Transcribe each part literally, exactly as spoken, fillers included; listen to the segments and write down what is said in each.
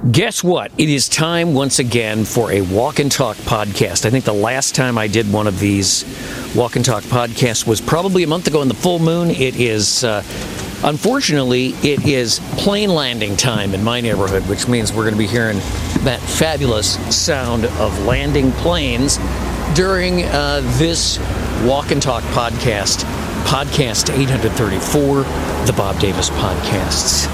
Guess what? It is time once again for a Walk and Talk podcast. I think the last time I did one of these Walk and Talk podcasts was probably a month ago in the full moon. It is, uh, unfortunately, it is plane landing time in my neighborhood, which means we're going to be hearing that fabulous sound of landing planes during uh, this Walk and Talk podcast, podcast eight thirty-four, the Bob Davis Podcasts.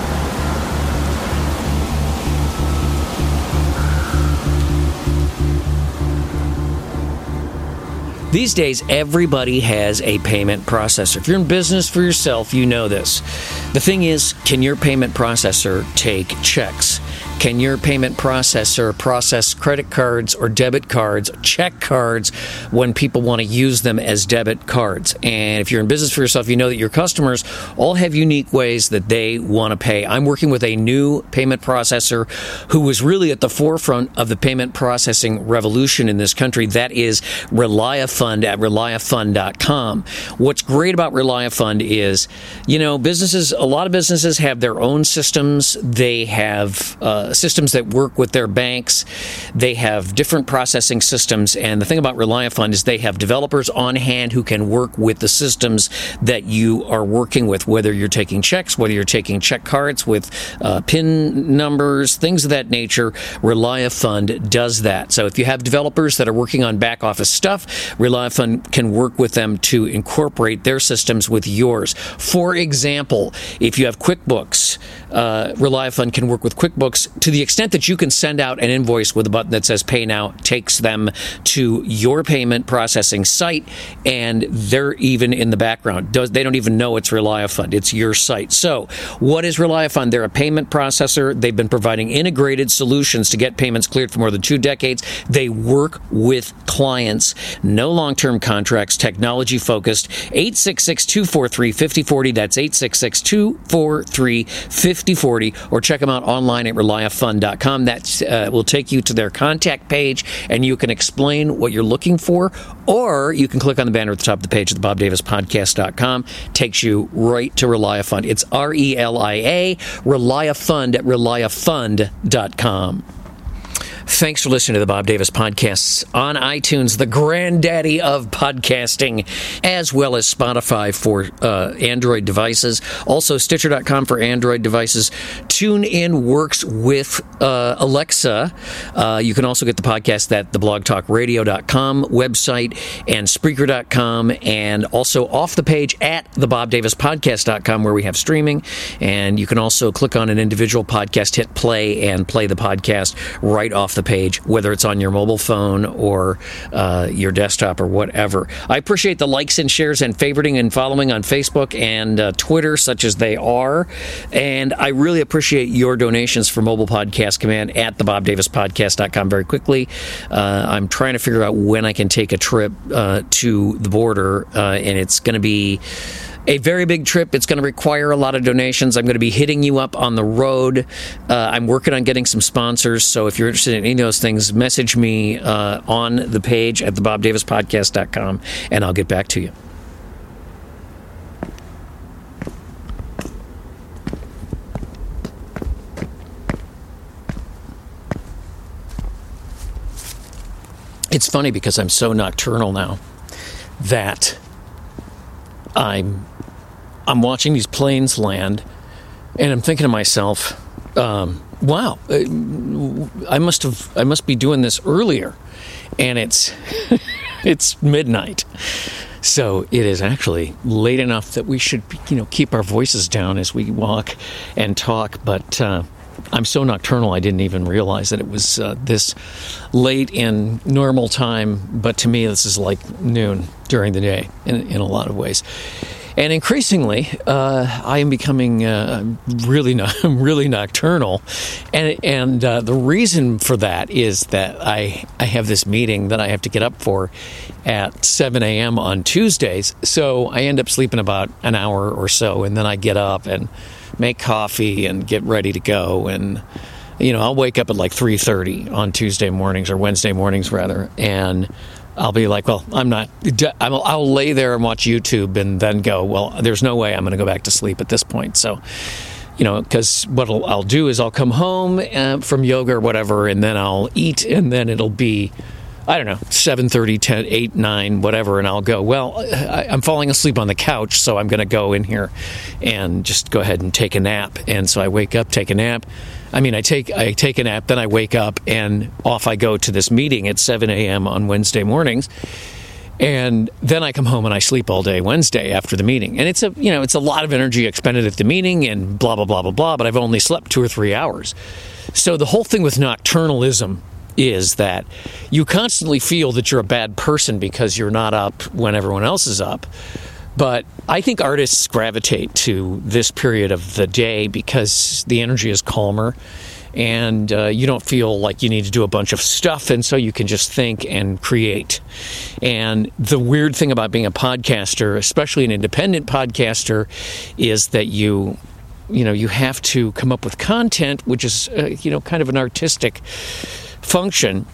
These days, everybody has a payment processor. If you're in business for yourself, you know this. The thing is, can your payment processor take checks? Can your payment processor process credit cards or debit cards, check cards, when people want to use them as debit cards? And if you're in business for yourself, you know that your customers all have unique ways that they want to pay. I'm working with a new payment processor who was really at the forefront of the payment processing revolution in this country. That is Reliafund at Reliafund dot com. What's great about Reliafund is, you know, businesses, a lot of businesses have their own systems. They have uh, systems that work with their banks. They have different processing systems, and the thing about Reliafund is they have developers on hand who can work with the systems that you are working with, whether you're taking checks, whether you're taking check cards with uh, PIN numbers, things of that nature. Reliafund does that. So if you have developers that are working on back office stuff, Reliafund can work with them to incorporate their systems with yours. For example, if you have QuickBooks, uh, Reliafund can work with QuickBooks to the extent that you can send out an invoice with a button that says Pay Now, takes them to your payment processing site, and they're even in the background. Does, they don't even know it's Reliafund. It's your site. So what is Reliafund? They're a payment processor. They've been providing integrated solutions to get payments cleared for more than two decades. They work with clients. No long-term contracts, technology-focused. eight six six, two four three, five zero four zero. That's eight six six, two four three, five zero four zero. Or check them out online at Reliafund dot com. That uh, will take you to their contact page, and you can explain what you're looking for, or you can click on the banner at the top of the page at the bob davis podcast dot com. Takes you right to Reliafund. It's R E L I A, Reliafund at Reliafund dot com. Thanks for listening to the Bob Davis Podcasts on iTunes, the granddaddy of podcasting, as well as Spotify for uh, Android devices. Also, Stitcher dot com for Android devices. TuneIn works with uh, Alexa. Uh, you can also get the podcast at the blog talk radio dot com website and Spreaker dot com, and also off the page at the bob davis podcast dot com, where we have streaming. And you can also click on an individual podcast, hit play, and play the podcast right off the page, whether it's on your mobile phone or uh, your desktop or whatever. I appreciate the likes and shares and favoriting and following on Facebook and uh, Twitter, such as they are. And I really appreciate your donations for Mobile Podcast Command at the bob davis podcast dot com. Very quickly, uh, I'm trying to figure out when I can take a trip uh, to the border, uh, and it's going to be a very big trip. It's going to require a lot of donations. I'm going to be hitting you up on the road. Uh, I'm working on getting some sponsors, so if you're interested in any of those things, message me uh, on the page at the bob davis podcast dot com, and I'll get back to you. It's funny because I'm so nocturnal now that I'm I'm watching these planes land, and I'm thinking to myself, um, "Wow, I must have I must be doing this earlier," and it's it's midnight, so it is actually late enough that we should, you know, keep our voices down as we walk and talk. But uh, I'm so nocturnal, I didn't even realize that it was uh, this late in normal time. But to me, this is like noon during the day in, in a lot of ways. And increasingly, uh, I am becoming uh, really, no, really nocturnal, and and uh, the reason for that is that I I have this meeting that I have to get up for at seven a.m. on Tuesdays, so I end up sleeping about an hour or so, and then I get up and make coffee and get ready to go, and you know I'll wake up at like three thirty on Tuesday mornings or Wednesday mornings rather, and I'll be like, well, I'm not, I'll, I'll lay there and watch YouTube and then go, well, there's no way I'm going to go back to sleep at this point. So you know, because what I'll, I'll do is I'll come home uh, from yoga or whatever, and then I'll eat, and then it'll be, I don't know, seven thirty, ten, eight, nine, whatever, and I'll go, well, I, I'm falling asleep on the couch, so I'm going to go in here and just go ahead and take a nap. And so I wake up, take a nap. I mean, I take I take a nap, then I wake up, and off I go to this meeting at seven a.m. on Wednesday mornings. And then I come home and I sleep all day Wednesday after the meeting. And it's a, you know, it's a lot of energy expended at the meeting and blah, blah, blah, blah, blah, but I've only slept two or three hours. So the whole thing with nocturnalism is that you constantly feel that you're a bad person because you're not up when everyone else is up. But I think artists gravitate to this period of the day because the energy is calmer, and uh, you don't feel like you need to do a bunch of stuff, and so you can just think and create. And the weird thing about being a podcaster, especially an independent podcaster, is that you, you know, you have to come up with content, which is, uh, you know, kind of an artistic function.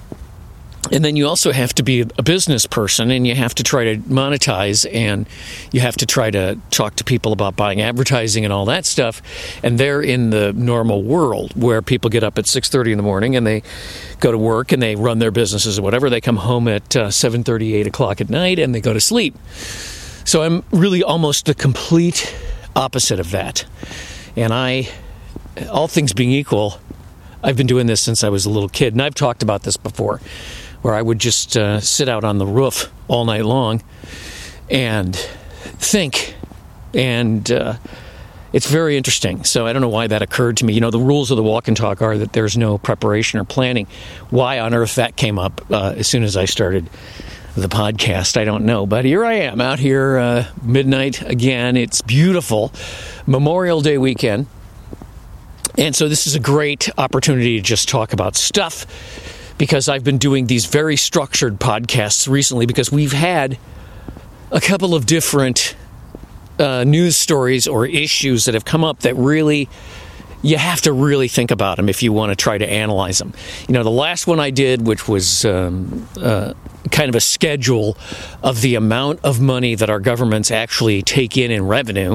And then you also have to be a business person, and you have to try to monetize, and you have to try to talk to people about buying advertising and all that stuff. And they're in the normal world where people get up at six thirty in the morning and they go to work and they run their businesses or whatever. They come home at uh, seven thirty, eight o'clock at night, and they go to sleep. So I'm really almost the complete opposite of that. And I, all things being equal, I've been doing this since I was a little kid. And I've talked about this before, where I would just uh, sit out on the roof all night long and think. And uh, it's very interesting. So I don't know why that occurred to me. You know, the rules of the walk and talk are that there's no preparation or planning. Why on earth that came up uh, as soon as I started the podcast, I don't know. But here I am out here, uh, midnight again. It's beautiful. Memorial Day weekend. And so this is a great opportunity to just talk about stuff, because I've been doing these very structured podcasts recently because we've had a couple of different uh, news stories or issues that have come up that really, you have to really think about them if you want to try to analyze them. You know, the last one I did, which was um, uh, kind of a schedule of the amount of money that our governments actually take in in revenue,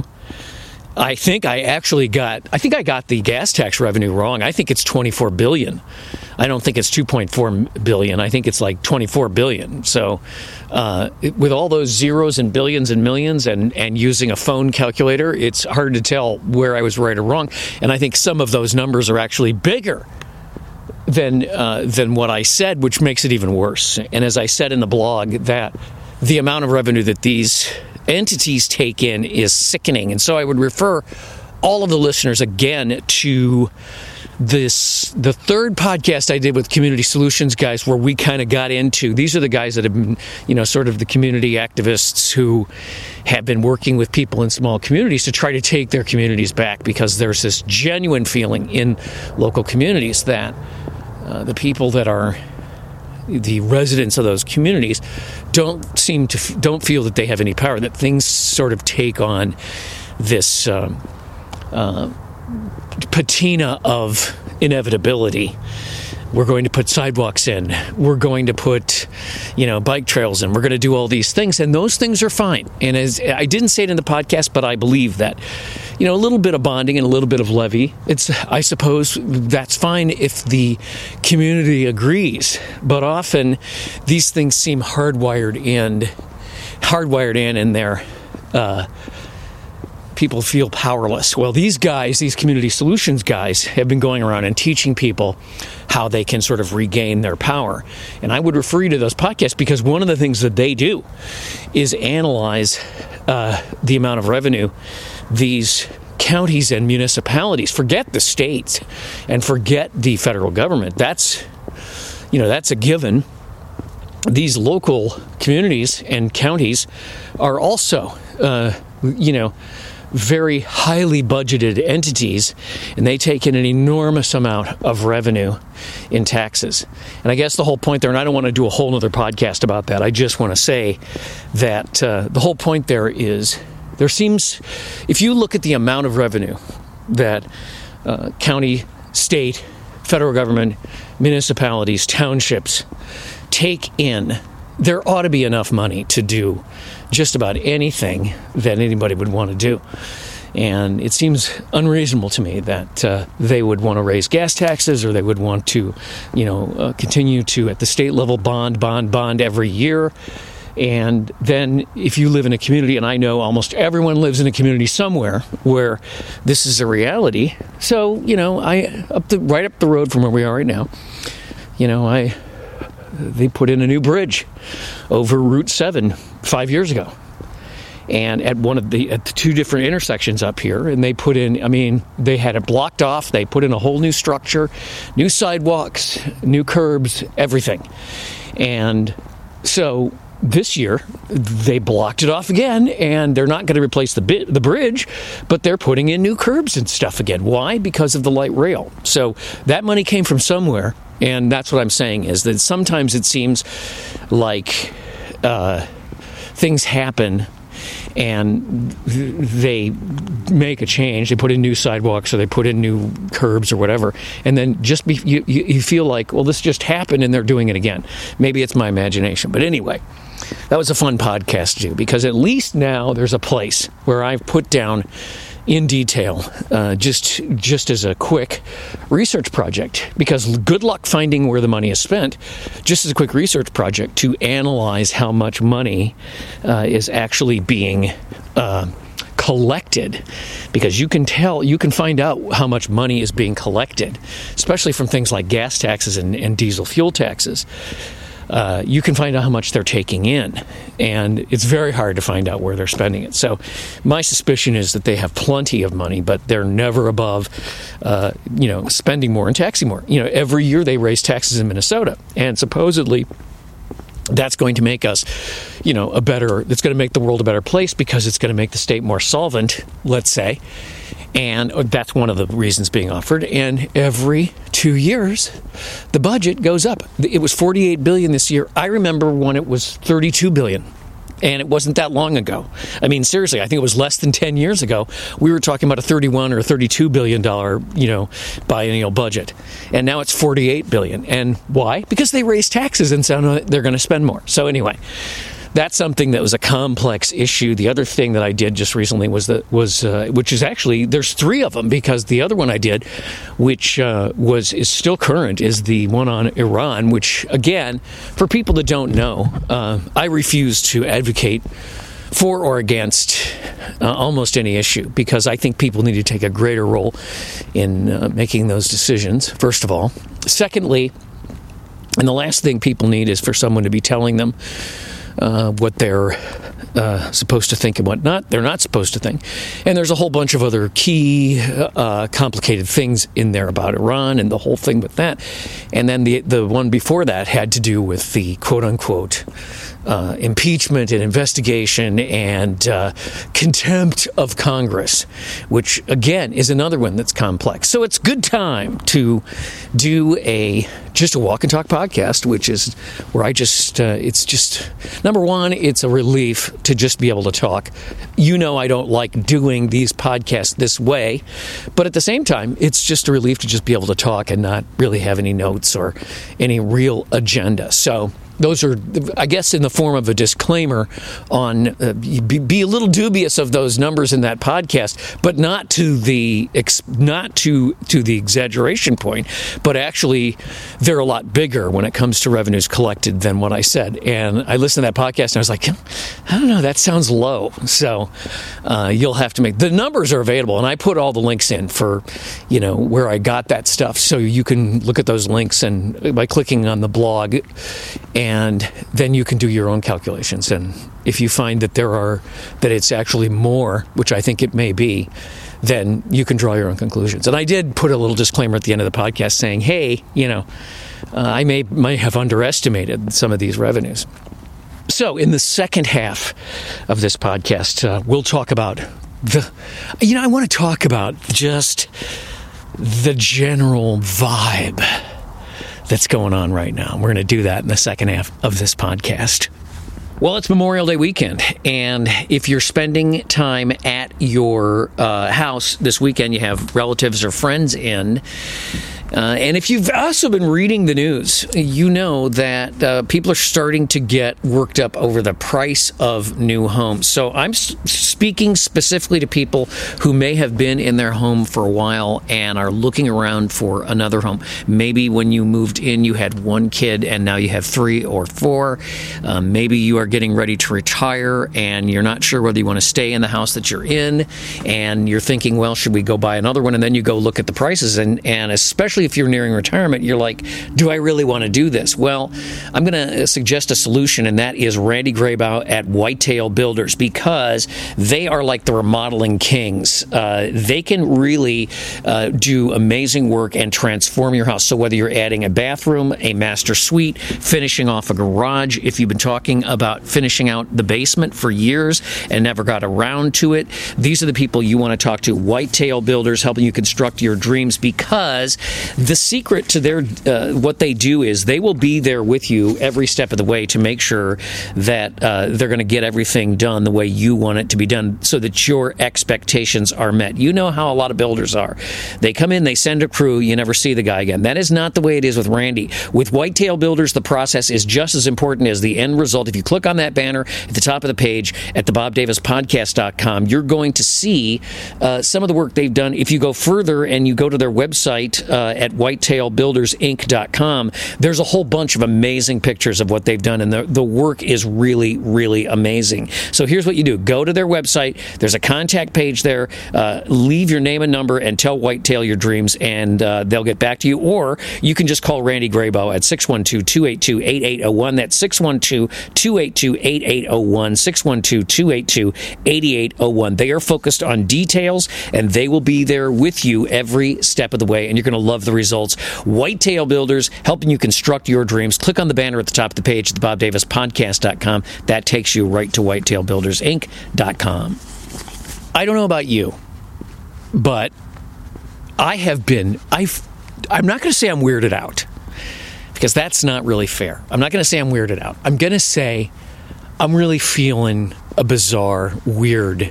I think I actually got, I think I got the gas tax revenue wrong. I think it's twenty-four billion dollars. I don't think it's two point four billion dollars. I think it's like twenty-four billion dollars. So uh, with all those zeros and billions and millions and, and using a phone calculator, it's hard to tell where I was right or wrong. And I think some of those numbers are actually bigger than uh, than what I said, which makes it even worse. And as I said in the blog, that the amount of revenue that these entities take in is sickening. And so I would refer all of the listeners again to this, the third podcast I did with Community Solutions guys, where we kind of got into, these are the guys that have been, you know, sort of the community activists who have been working with people in small communities to try to take their communities back, because there's this genuine feeling in local communities that uh, the people that are the residents of those communities don't seem to don't feel that they have any power, that things sort of take on this um, uh, patina of inevitability. We're going to put sidewalks in. We're going to put, you know, bike trails in. We're going to do all these things, and those things are fine. And as I didn't say it in the podcast, but I believe that, you know, a little bit of bonding and a little bit of levy, it's, I suppose that's fine if the community agrees. But often these things seem hardwired in, hardwired in, and they're, uh, people feel powerless. Well, these guys, these community solutions guys, have been going around and teaching people how they can sort of regain their power. And I would refer you to those podcasts, because one of the things that they do is analyze uh, the amount of revenue these counties and municipalities, forget the states and forget the federal government. That's, you know, that's a given. These local communities and counties are also, uh, you know, very highly budgeted entities, and they take in an enormous amount of revenue in taxes. And I guess the whole point there, and I don't want to do a whole other podcast about that, I just want to say that uh, the whole point there is, there seems, if you look at the amount of revenue that uh, county, state, federal government, municipalities, townships take in, there ought to be enough money to do just about anything that anybody would want to do. And it seems unreasonable to me that uh, they would want to raise gas taxes, or they would want to, you know, uh, continue to, at the state level, bond, bond, bond every year. And then if you live in a community, and I know almost everyone lives in a community somewhere where this is a reality. So, you know, I up the right up the road from where we are right now, you know, I they put in a new bridge over Route seven five years ago. And at one of the at the two different intersections up here, and they put in, I mean, they had it blocked off. They put in a whole new structure, new sidewalks, new curbs, everything. And so this year, they blocked it off again, and they're not going to replace the bit, the bridge, but they're putting in new curbs and stuff again. Why? Because of the light rail. So that money came from somewhere, and that's what I'm saying, is that sometimes it seems like uh, things happen and they make a change. They put in new sidewalks, or they put in new curbs or whatever, and then just be, you, you feel like, well, this just happened and they're doing it again. Maybe it's my imagination. But anyway, that was a fun podcast to do, because at least now there's a place where I've put down in detail, uh, just just as a quick research project, because good luck finding where the money is spent, just as a quick research project to analyze how much money uh, is actually being uh, collected, because you can tell, you can find out how much money is being collected, especially from things like gas taxes and, and diesel fuel taxes. Uh, you can find out how much they're taking in, and it's very hard to find out where they're spending it. So my suspicion is that they have plenty of money, but they're never above, uh, you know, spending more and taxing more. You know, every year they raise taxes in Minnesota, and supposedly that's going to make us, you know, a better, it's going to make the world a better place, because it's going to make the state more solvent, let's say. And that's one of the reasons being offered. And every two years, the budget goes up. It was forty-eight billion dollars this year. I remember when it was thirty-two billion dollars. And it wasn't that long ago. I mean, seriously, I think it was less than ten years ago. We were talking about a thirty-one or thirty-two billion dollars, you know, biennial budget. And now it's forty-eight billion dollars. And why? Because they raised taxes and so they're going to spend more. So anyway, that's something that was a complex issue. The other thing that I did just recently was that was, uh, which is actually, there's three of them, because the other one I did, which uh, was is still current, is the one on Iran. Which, again, for people that don't know, uh, I refuse to advocate for or against uh, almost any issue, because I think people need to take a greater role in uh, making those decisions. First of all, secondly, and the last thing people need is for someone to be telling them Uh, what they're uh, supposed to think and what not they're not supposed to think. And there's a whole bunch of other key uh, complicated things in there about Iran and the whole thing with that. And then the the one before that had to do with the quote-unquote uh, impeachment and investigation and uh, contempt of Congress, which, again, is another one that's complex. So it's good time to do a just a walk and talk podcast, which is where I just, uh, it's just, number one, it's a relief to just be able to talk. You know, I don't like doing these podcasts this way, but at the same time, it's just a relief to just be able to talk and not really have any notes or any real agenda. So those are, I guess, in the form of a disclaimer on uh, be, be a little dubious of those numbers in that podcast, but not to the not to to the exaggeration point, but actually they're a lot bigger when it comes to revenues collected than what I said. And I listened to that podcast and I was like, I don't know, that sounds low. So uh, you'll have to make, the numbers are available, and I put all the links in for, you know, where I got that stuff, so you can look at those links and by clicking on the blog. And then you can do your own calculations. And if you find that there are, that it's actually more, which I think it may be, then you can draw your own conclusions. And I did put a little disclaimer at the end of the podcast saying, hey, you know, uh, I may, might have underestimated some of these revenues. So in the second half of this podcast, uh, we'll talk about the, you know, I want to talk about just the general vibe that's going on right now. We're going to do that in the second half of this podcast. Well, it's Memorial Day weekend, and if you're spending time at your uh, house this weekend, you have relatives or friends in, Uh, and if you've also been reading the news, you know that uh, people are starting to get worked up over the price of new homes. So I'm s- speaking specifically to people who may have been in their home for a while and are looking around for another home. Maybe when you moved in, you had one kid and now you have three or four. Uh, maybe you are getting ready to retire and you're not sure whether you want to stay in the house that you're in, and you're thinking, well, should we go buy another one? And then you go look at the prices, and, and especially if you're nearing retirement, you're like, do I really want to do this? Well, I'm going to suggest a solution, and that is Randy Graybow at Whitetail Builders, because they are like the remodeling kings. Uh, they can really uh, do amazing work and transform your house. So whether you're adding a bathroom, a master suite, finishing off a garage, if you've been talking about finishing out the basement for years and never got around to it, these are the people you want to talk to. Whitetail Builders, helping you construct your dreams, because the secret to their uh, what they do is they will be there with you every step of the way to make sure that uh, they're going to get everything done the way you want it to be done, so that your expectations are met. You know how a lot of builders are. They come in, they send a crew, you never see the guy again. That is not the way it is with Randy. With Whitetail Builders, the process is just as important as the end result. If you click on that banner at the top of the page at the bob davis podcast dot com, you're going to see uh, some of the work they've done. If you go further and you go to their website uh, at whitetail builders inc dot com, there's a whole bunch of amazing pictures of what they've done, and the, the work is really, really amazing. So here's what you do. Go to their website. There's a contact page there. Uh, leave your name and number and tell Whitetail your dreams, and uh, they'll get back to you. Or you can just call Randy Graybow at six one two, two eight two, eight eight zero one. That's six one two, two eight two, eight eight zero one, six one two, two eight two, eight eight zero one. They are focused on details, and they will be there with you every step of the way, and you're going to love the results. Whitetail Builders, helping you construct your dreams. Click on the banner at the top of the page at the bob davis podcast dot com. That takes you right to whitetail builders inc dot com. I don't know about you, but I have been, I've, I'm not going to say I'm weirded out, because that's not really fair. I'm not going to say I'm weirded out. I'm going to say I'm really feeling a bizarre, weird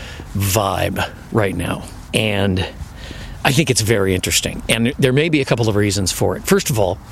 vibe right now. And I think it's very interesting. And there may be a couple of reasons for it. First of all,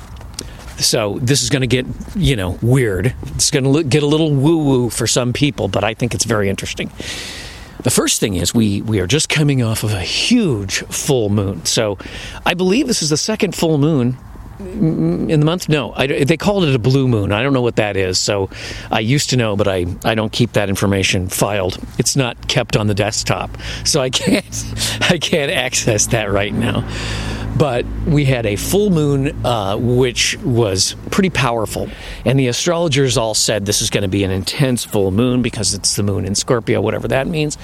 so this is going to get, you know, weird. It's going to get a little woo-woo for some people, but I think it's very interesting. The first thing is we, we are just coming off of a huge full moon. So I believe this is the second full moon in the month. No, I, they called it a blue moon. I don't know what that is. So I used to know, but I, I don't keep that information filed. It's not kept on the desktop. So I can't, I can't access that right now. But we had a full moon, uh, which was pretty powerful. And the astrologers all said this is going to be an intense full moon because it's the moon in Scorpio, whatever that means.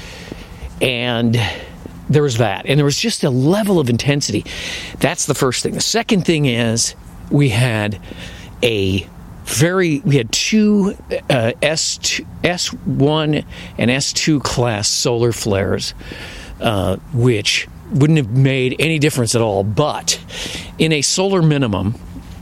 And there was that. And there was just a level of intensity. That's the first thing. The second thing is we had a very, we had two uh, S two, S one and S two class solar flares, uh, which wouldn't have made any difference at all. But in a solar minimum,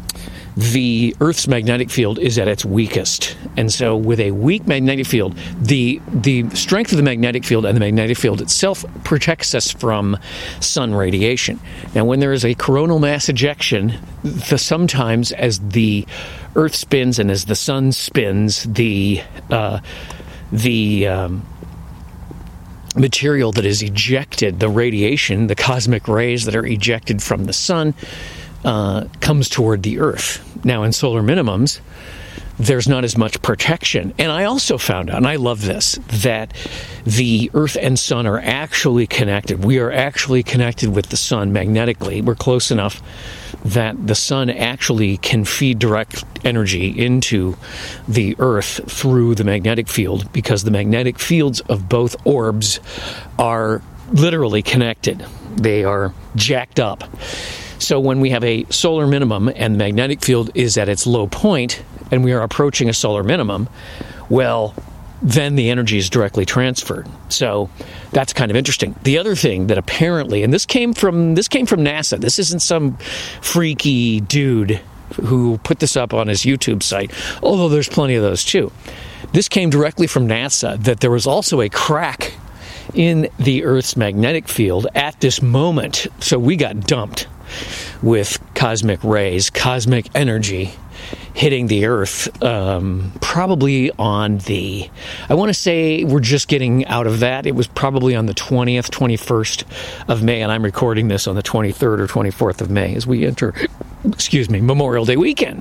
the Earth's magnetic field is at its weakest. And so with a weak magnetic field, the the strength of the magnetic field and the magnetic field itself protects us from sun radiation. Now, when there is a coronal mass ejection, the, sometimes as the Earth spins and as the sun spins, the uh, the um, material that is ejected, the radiation, the cosmic rays that are ejected from the sun, uh, comes toward the Earth. Now, in solar minimums, there's not as much protection. And I also found out, and I love this, that the Earth and Sun are actually connected. We are actually connected with the Sun magnetically. We're close enough that the Sun actually can feed direct energy into the Earth through the magnetic field, because the magnetic fields of both orbs are literally connected. They are jacked up. So when we have a solar minimum and the magnetic field is at its low point and we are approaching a solar minimum, well, then the energy is directly transferred. So that's kind of interesting. The other thing that apparently, and this came from this came from NASA. This isn't some freaky dude who put this up on his YouTube site, although there's plenty of those too. This came directly from NASA, that there was also a crack in the Earth's magnetic field at this moment. So we got dumped with cosmic rays, cosmic energy hitting the Earth, um, probably on the, I want to say we're just getting out of that. It was probably on the twentieth, twenty-first of May, and I'm recording this on the twenty-third or twenty-fourth of May as we enter, excuse me, Memorial Day weekend.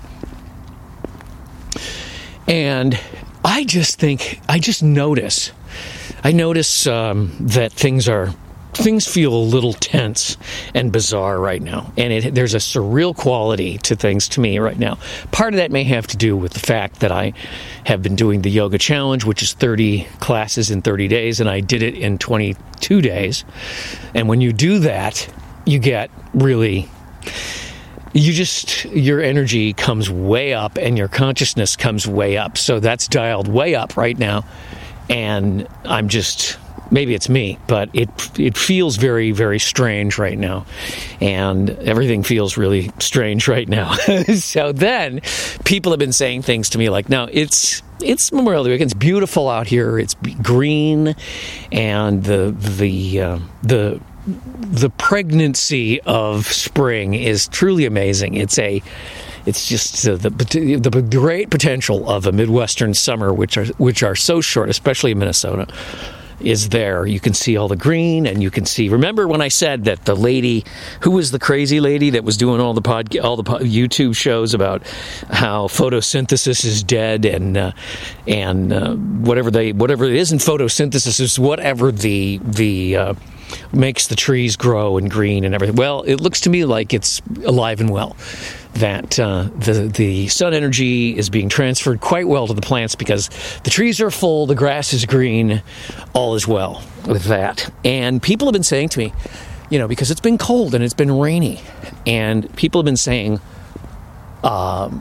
And I just think, I just notice, I notice um, that things are, things feel a little tense and bizarre right now. And it, there's a surreal quality to things to me right now. Part of that may have to do with the fact that I have been doing the Yoga Challenge, which is thirty classes in thirty days, and I did it in twenty-two days. And when you do that, you get really... You just, your energy comes way up and your consciousness comes way up. So that's dialed way up right now. And I'm just, maybe it's me, but it it feels very, very strange right now. And everything feels really strange right now. So then people have been saying things to me like, no, it's it's Memorial Day weekend. It's beautiful out here. It's green. And the, the, uh, the, the pregnancy of spring is truly amazing. It's a, it's just uh, the the great potential of a Midwestern summer, which are which are so short, especially in Minnesota, is there. You can see all the green, and you can see. Remember when I said that the lady, who was the crazy lady that was doing all the pod, all the pod, YouTube shows about how photosynthesis is dead, and uh, and uh, whatever they whatever it isn't photosynthesis is whatever the the uh, makes the trees grow and green and everything. Well, it looks to me like it's alive and well. That uh, the the sun energy is being transferred quite well to the plants because the trees are full, the grass is green, all is well with that. And people have been saying to me, you know, because it's been cold and it's been rainy, and people have been saying um,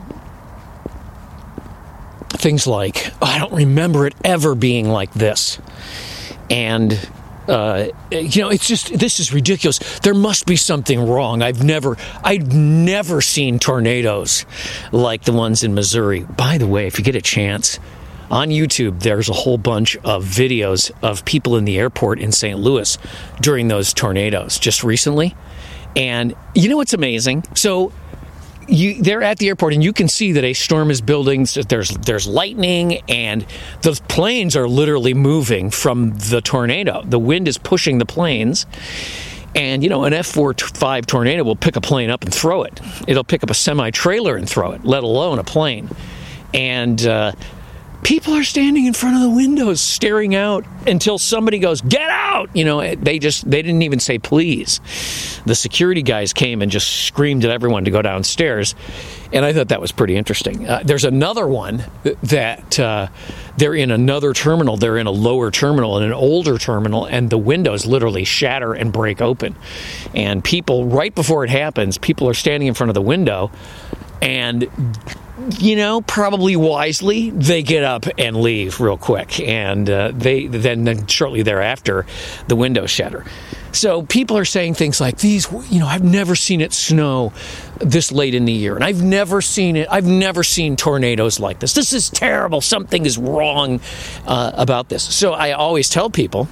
things like, oh, I don't remember it ever being like this. And Uh, you know, it's just, this is ridiculous. There must be something wrong. I've never, I've never seen tornadoes like the ones in Missouri. By the way, if you get a chance, on YouTube, there's a whole bunch of videos of people in the airport in Saint Louis during those tornadoes just recently. And you know what's amazing? So, You, they're at the airport, and you can see that a storm is building. There's there's lightning, and the planes are literally moving from the tornado. The wind is pushing the planes, and you know an F four five tornado will pick a plane up and throw it. It'll pick up a semi-trailer and throw it, let alone a plane. And uh, people are standing in front of the windows, staring out until somebody goes, "Get out!" You know, they just they didn't even say please. The security guys came and just screamed at everyone to go downstairs, and I thought that was pretty interesting. Uh, there's another one that uh, they're in another terminal. They're in a lower terminal, in an older terminal, and the windows literally shatter and break open. And people, right before it happens, people are standing in front of the window, and you know, probably wisely, they get up and leave real quick, and uh, they then, then shortly thereafter, the windows shatter. So people are saying things like these. You know, I've never seen it snow this late in the year, and I've never seen it. I've never seen tornadoes like this. This is terrible. Something is wrong uh, about this. So I always tell people,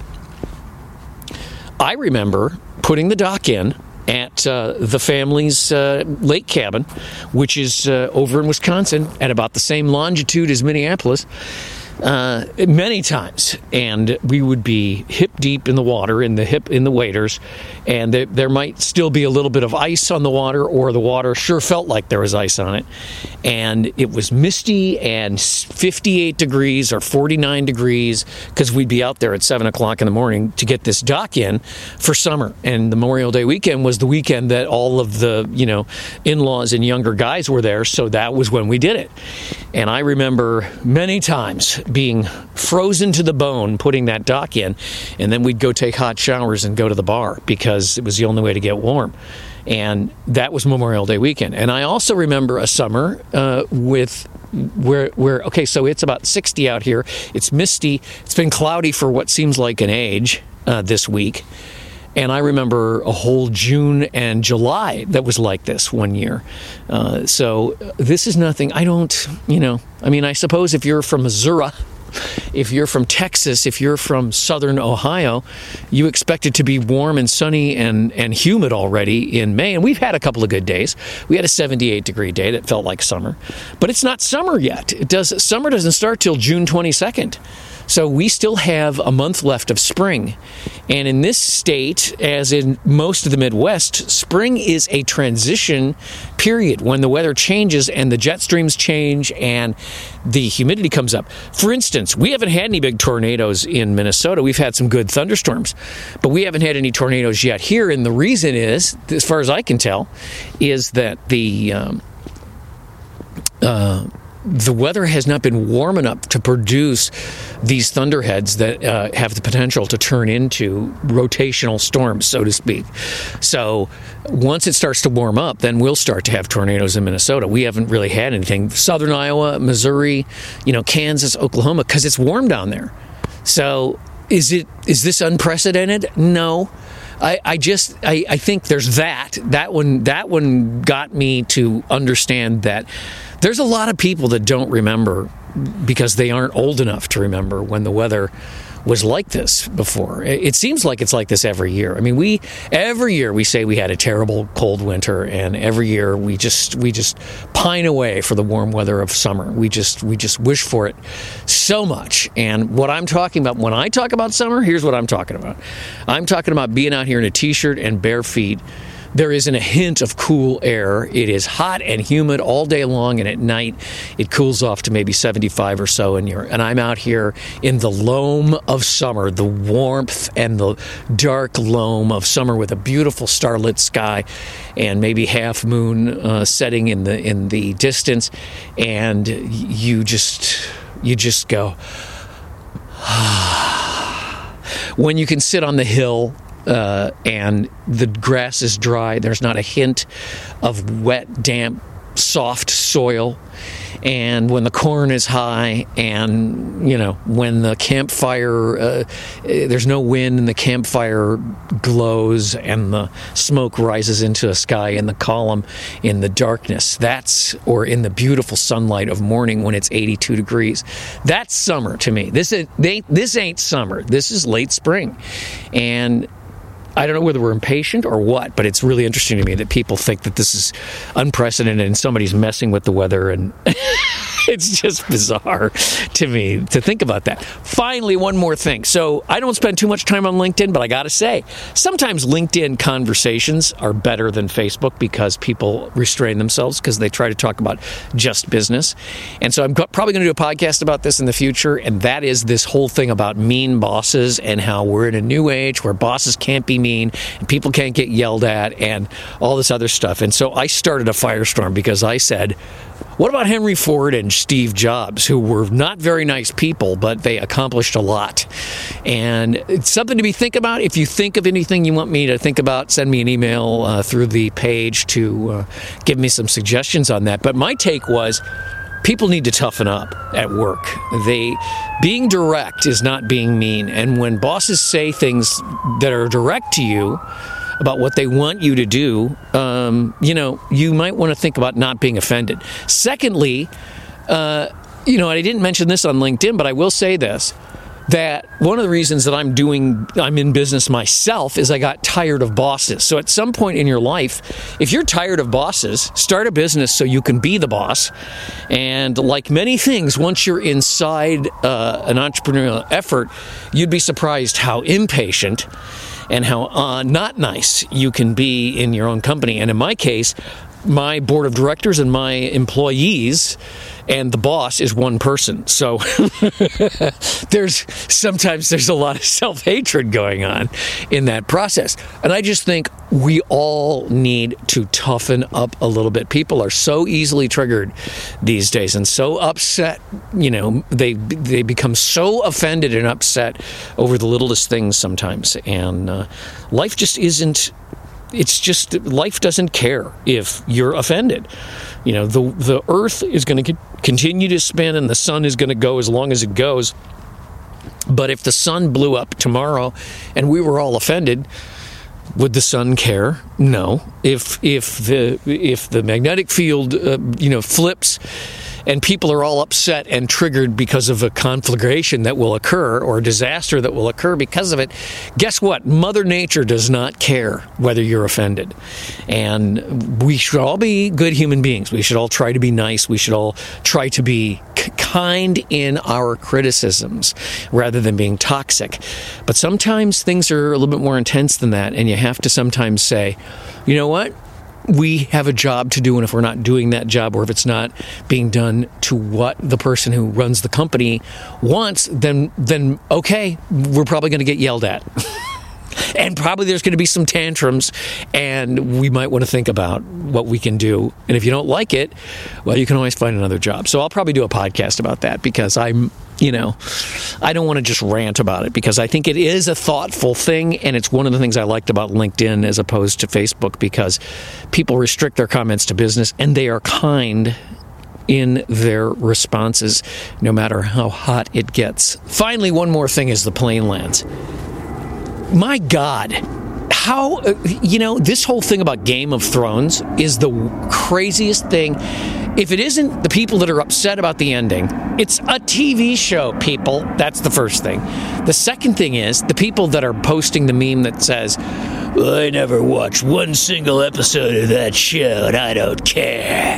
I remember putting the dock in at uh, the family's uh, lake cabin, which is uh, over in Wisconsin at about the same longitude as Minneapolis, uh, many times. And we would be hip deep in the water, in the hip in the waders, and there, there might still be a little bit of ice on the water, or the water sure felt like there was ice on it. And it was misty and fifty-eight degrees or forty-nine degrees, because we'd be out there at seven o'clock in the morning to get this dock in for summer. And the Memorial Day weekend was the weekend that all of the, you know, in-laws and younger guys were there, so that was when we did it. And I remember many times being frozen to the bone putting that dock in, and then we'd go take hot showers and go to the bar because it was the only way to get warm. And that was Memorial Day weekend. And I also remember a summer uh, with where where okay, so it's about sixty out here. It's misty. It's been cloudy for what seems like an age uh, this week. And I remember a whole June and July that was like this one year. Uh, so this is nothing. I don't, you know, I mean, I suppose if you're from Missouri, If you're from Texas, if you're from southern Ohio, you expect it to be warm and sunny and, and humid already in May. And we've had a couple of good days. We had a seventy-eight degree day that felt like summer. But it's not summer yet. It does. Summer doesn't start till June twenty-second. So we still have a month left of spring. And in this state, as in most of the Midwest, spring is a transition period when the weather changes and the jet streams change and the humidity comes up. For instance, we haven't had any big tornadoes in Minnesota. We've had some good thunderstorms, but we haven't had any tornadoes yet here. And the reason is, as far as I can tell, is that the... Um, uh, the weather has not been warm enough to produce these thunderheads that uh, have the potential to turn into rotational storms, so to speak. So once it starts to warm up, then we'll start to have tornadoes in Minnesota. We haven't really had anything. Southern Iowa, Missouri, you know, Kansas, Oklahoma, because it's warm down there. So is it is this unprecedented? No. I, I just I, I think there's that. That one that one got me to understand that there's a lot of people that don't remember because they aren't old enough to remember when the weather was like this before. It seems like it's like this every year. I mean, we every year we say we had a terrible cold winter, and every year we just we just pine away for the warm weather of summer. We just we just wish for it so much. And what I'm talking about when I talk about summer, here's what I'm talking about. I'm talking about being out here in a t-shirt and bare feet. There isn't a hint of cool air. It is hot and humid all day long, and at night it cools off to maybe seventy-five or so. And, you're, and I'm out here in the loam of summer, the warmth and the dark loam of summer with a beautiful starlit sky and maybe half moon uh, setting in the in the distance. And you just you just go, when you can sit on the hill. Uh, and the grass is dry. There's not a hint of wet, damp, soft soil. And when the corn is high, and, you know, when the campfire, uh, there's no wind and the campfire glows and the smoke rises into the sky in the column in the darkness, that's, or in the beautiful sunlight of morning when it's eighty-two degrees. That's summer to me. This is, they, this ain't summer. This is late spring. And I don't know whether we're impatient or what, but it's really interesting to me that people think that this is unprecedented and somebody's messing with the weather, and it's just bizarre to me to think about that. Finally, one more thing. So I don't spend too much time on LinkedIn, but I got to say, sometimes LinkedIn conversations are better than Facebook because people restrain themselves because they try to talk about just business. And so I'm probably going to do a podcast about this in the future, and that is this whole thing about mean bosses and how we're in a new age where bosses can't be mean and people can't get yelled at and all this other stuff. And so I started a firestorm because I said, what about Henry Ford and Steve Jobs, who were not very nice people, but they accomplished a lot? And it's something to be think about. If you think of anything you want me to think about, send me an email uh, through the page to uh, give me some suggestions on that. But my take was, people need to toughen up at work. They being direct is not being mean. And when bosses say things that are direct to you about what they want you to do, um, you know, you might want to think about not being offended. Secondly, uh, you know, I didn't mention this on LinkedIn, but I will say this, that one of the reasons that I'm doing, I'm in business myself is I got tired of bosses. So at some point in your life, if you're tired of bosses, start a business so you can be the boss. And like many things, once you're inside uh, an entrepreneurial effort, you'd be surprised how impatient and how uh, not nice you can be in your own company. And in my case, my board of directors and my employees and the boss is one person. So there's sometimes there's a lot of self-hatred going on in that process. And I just think we all need to toughen up a little bit. People are so easily triggered these days and so upset, you know, they they become so offended and upset over the littlest things sometimes. And uh, life just isn't It's just, life doesn't care if you're offended. You know, the the earth is going to continue to spin and the sun is going to go as long as it goes. But if the sun blew up tomorrow and we were all offended, would the sun care? No. If if the if the magnetic field uh, you know flips and people are all upset and triggered because of a conflagration that will occur or a disaster that will occur because of it, guess what? Mother Nature does not care whether you're offended. And we should all be good human beings. We should all try to be nice. We should all try to be k- kind in our criticisms rather than being toxic. But sometimes things are a little bit more intense than that, and you have to sometimes say, you know what? We have a job to do, and if we're not doing that job, or if it's not being done to what the person who runs the company wants, then then okay, we're probably going to get yelled at. And probably there's going to be some tantrums, and we might want to think about what we can do. And if you don't like it, well, you can always find another job. So I'll probably do a podcast about that, because I'm, you know, I don't want to just rant about it, because I think it is a thoughtful thing, and it's one of the things I liked about LinkedIn as opposed to Facebook, because people restrict their comments to business, and they are kind in their responses, no matter how hot it gets. Finally, one more thing is the plane lands. My God, how, uh, you know, this whole thing about Game of Thrones is the craziest thing. If it isn't the people that are upset about the ending, it's a T V show, people. That's the first thing. The second thing is the people that are posting the meme that says, well, I never watched one single episode of that show and I don't care.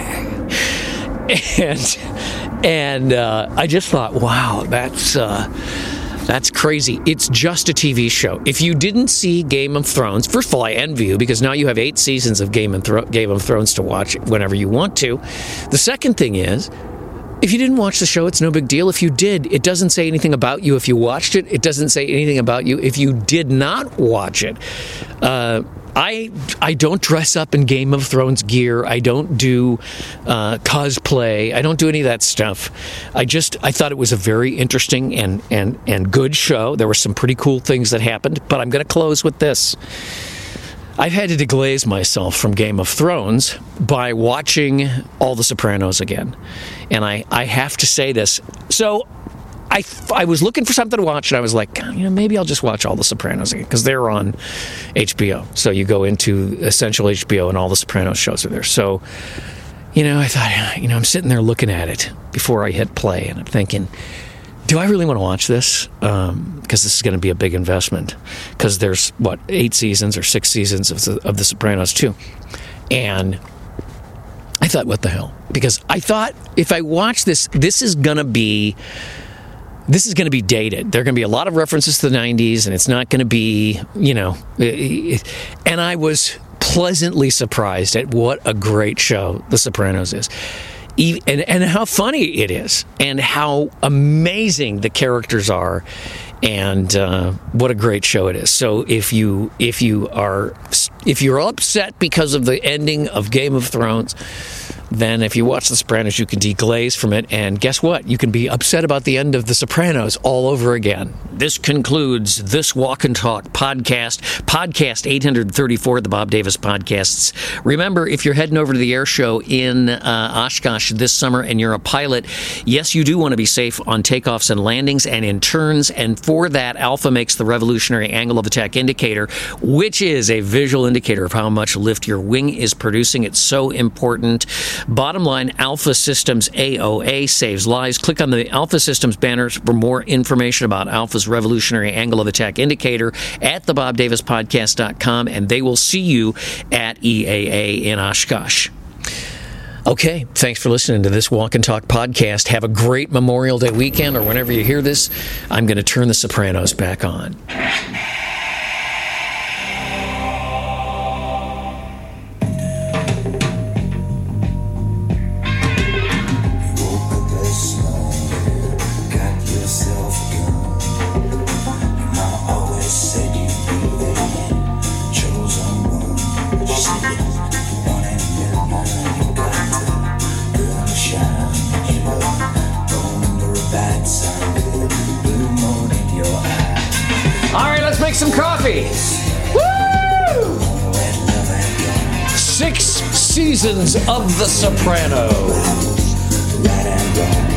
And, and uh, I just thought, wow, that's... Uh, That's crazy. It's just a T V show. If you didn't see Game of Thrones, first of all, I envy you, because now you have eight seasons of Game of, Thro- Game of Thrones to watch whenever you want to. The second thing is, if you didn't watch the show, it's no big deal. If you did, it doesn't say anything about you if you watched it. It doesn't say anything about you if you did not watch it. Uh, I I don't dress up in Game of Thrones gear. I don't do uh, cosplay. I don't do any of that stuff. I just I thought it was a very interesting and and and good show. There were some pretty cool things that happened. But I'm going to close with this. I've had to deglaze myself from Game of Thrones by watching all The Sopranos again. And I, I have to say this. So I, I was looking for something to watch, and I was like, you know, maybe I'll just watch all The Sopranos again, because they're on H B O. So you go into Essential H B O, and all The Sopranos shows are there. So, you know, I thought, you know, I'm sitting there looking at it before I hit play, and I'm thinking, do I really want to watch this? Um, because this is going to be a big investment. Because there's, what, eight seasons or six seasons of the, of the Sopranos, too. And I thought, what the hell? Because I thought, if I watch this, this is going to be... This is going to be dated. There are going to be a lot of references to the nineties, and it's not going to be, you know... And I was pleasantly surprised at what a great show The Sopranos is. And, and how funny it is, and how amazing the characters are, and uh, what a great show it is. So if you if you are if you're upset because of the ending of Game of Thrones, then if you watch The Sopranos, you can deglaze from it, and guess what? You can be upset about the end of The Sopranos all over again. This concludes this Walk and Talk podcast, podcast eight thirty-four, the Bob Davis Podcasts. Remember, if you're heading over to the air show in uh, Oshkosh this summer and you're a pilot, yes, you do want to be safe on takeoffs and landings and in turns, and for that, Alpha makes the revolutionary angle of attack indicator, which is a visual indicator of how much lift your wing is producing. It's so important. Bottom line, Alpha Systems A O A saves lives. Click on the Alpha Systems banners for more information about Alpha's revolutionary angle of attack indicator at the bob davis podcast dot com, and they will see you at E A A in Oshkosh. Okay, thanks for listening to this Walk and Talk podcast. Have a great Memorial Day weekend, or whenever you hear this, I'm going to turn The Sopranos back on. Some coffee. Woo! Six seasons of The Sopranos.